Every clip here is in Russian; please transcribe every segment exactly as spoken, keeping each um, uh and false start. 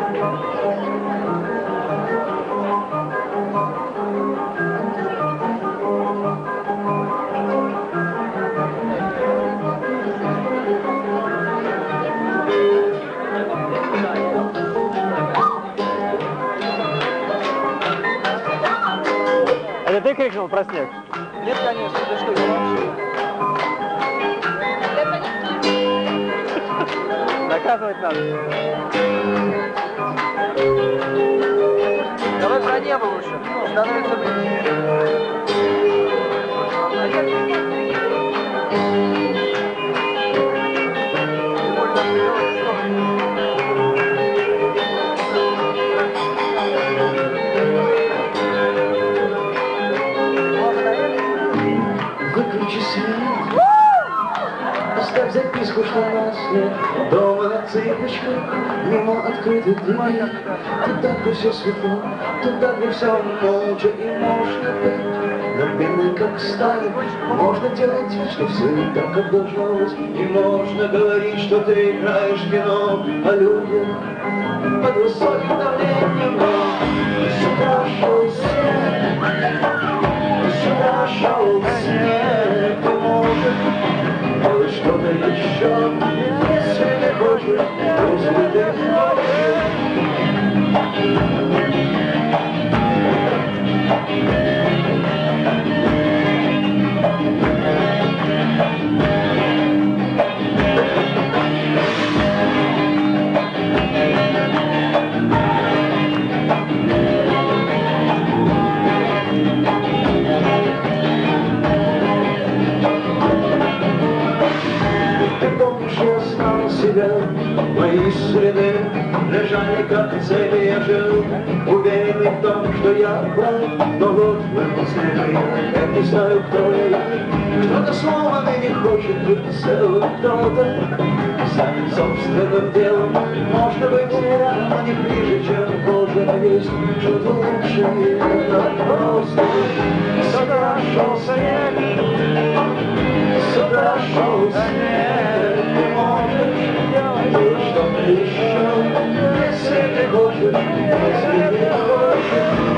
Это ты крикнул про снег? Нет, конечно, ты что, я вообще. Доказывать надо. Давай про небо лучше. Становится ближе. Выключи свет, оставь записку, что нас нет. Дома на цыпочках, мимо открытой двери. Туда, где все светло, туда, где все молча. И можно быть, но бедный как станет. Можно делать вид, что все не так, как должно быть. И можно говорить, что ты играешь в кино о людях под высоким давлением. Но сюда шел снег, сюда шел снег. Ты можешь делать что-то еще, если ты хочешь, если ты хочешь. Мои следы лежали как цели, я жил, уверенный в том, что я прав. Но вот в этом снеге я не знаю, кто я. Кто-то сломанный не хочет быть целым, кто-то станет собственным делом. Можно быть рядом, но не ближе, чем кожа на весь. Что-то лучше, это просто. Сюда шел снег, сюда шел снег. Ты можешь делать что-то еще, если ты хочешь, если ты хочешь.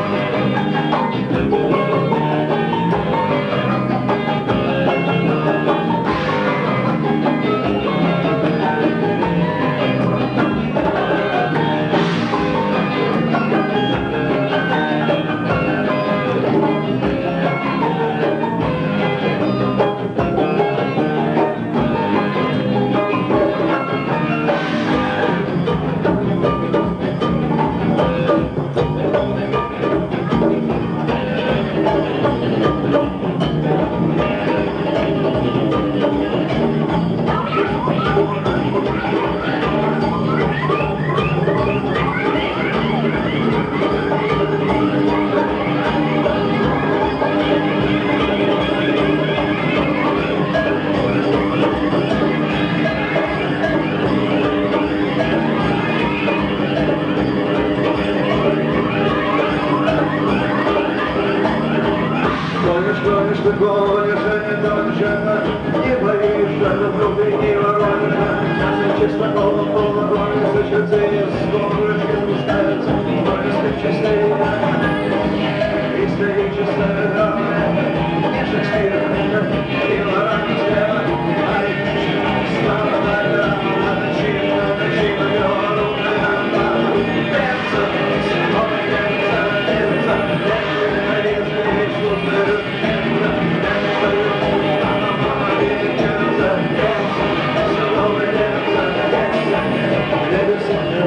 Let us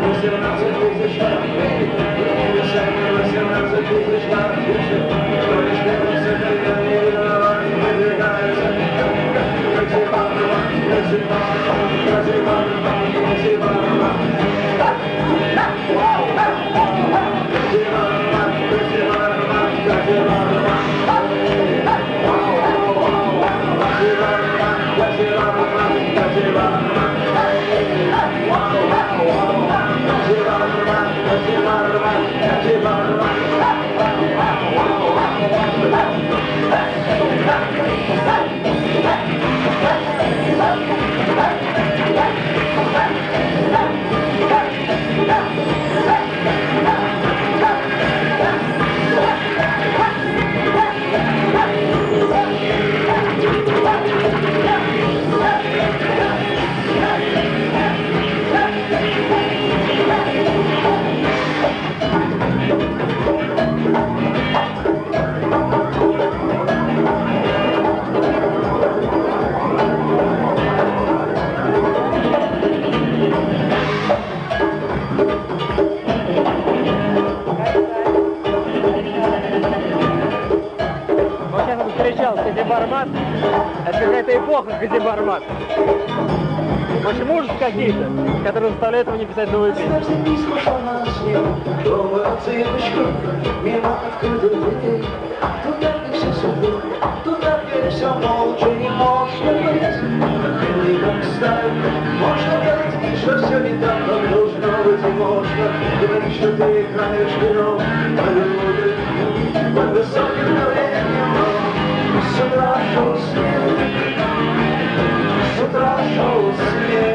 Это какая-то эпоха, где Бармак. Почему ужас какие-то, которые заставляют его не писать новые песни? Оставьте письма, что нас нет, дома цыпочка, мимо открытых дверей. Туда, где все сухо, туда, где все молча, не можно быть, милый как сталь. Можно говорить, что все не так, как должно быть, и можно говорить, что ты играешь вино, а люди под высоким давлением. С утра шел снег, с утра шел снег.